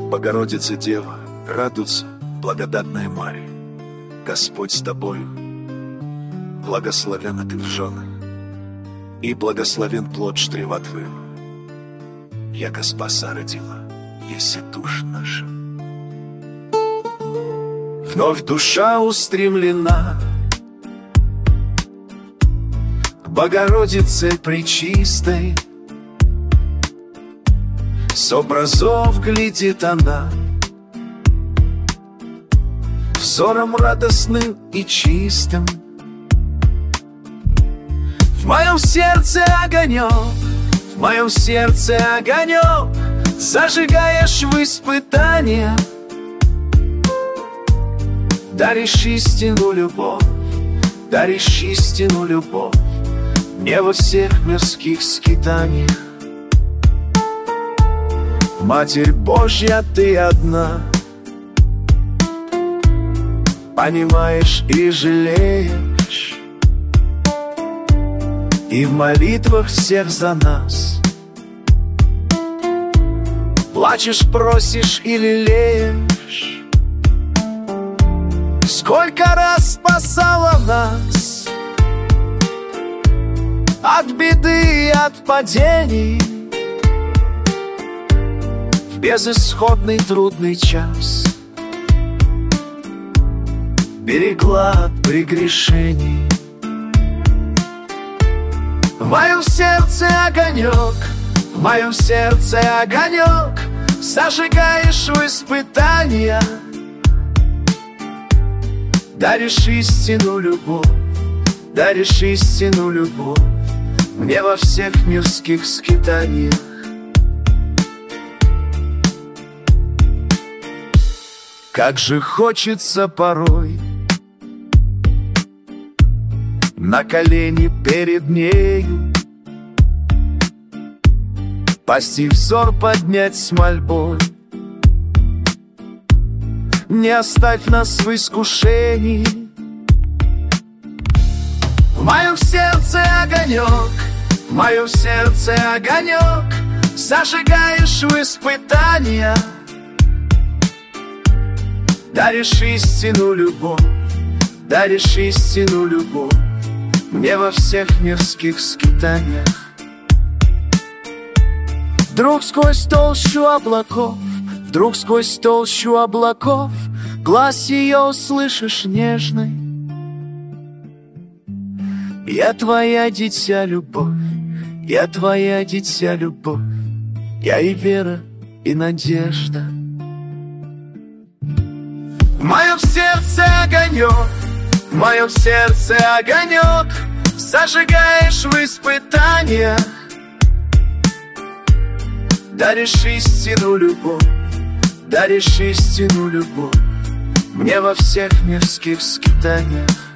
Богородица Дева, радуйся, благодатная Мария, Господь с тобою, благословенна ты в жены, и благословен плод чрева твоего. Яко спаса родила, еси душ наша. Вновь душа устремлена к Богородице пречистой, с образов глядит она, взором радостным и чистым. В моем сердце огонек, в моем сердце огонек, зажигаешь в испытания, даришь истину любовь, даришь истину любовь мне во всех мирских скитаниях. Матерь Божья, ты одна, понимаешь и жалеешь, и в молитвах всех за нас плачешь, просишь и лелеешь. Сколько раз спасала нас от беды и от падений, в безысходный трудный час берегла от прегрешений. В моем сердце огонек, в моем сердце огонек, зажигаешь в испытания, даришь истину любовь, даришь истину любовь мне во всех мирских скитаниях. Как же хочется порой на колени перед нею пасть и взор поднять с мольбой. Не оставь нас в искушении. В моем сердце огонек, в моем сердце огонек, зажигаешь в испытания, даришь истину любовь, даришь истину любовь мне во всех мирских скитаниях. Вдруг сквозь толщу облаков, вдруг сквозь толщу облаков глас ее услышишь нежный. Я твоя дитя любовь, я твоя дитя любовь, я и вера, и надежда. В моем сердце огонек, в моем сердце огонек, зажигаешь в испытаниях, даришь истину любовь, даришь истину любовь мне во всех мирских скитаниях.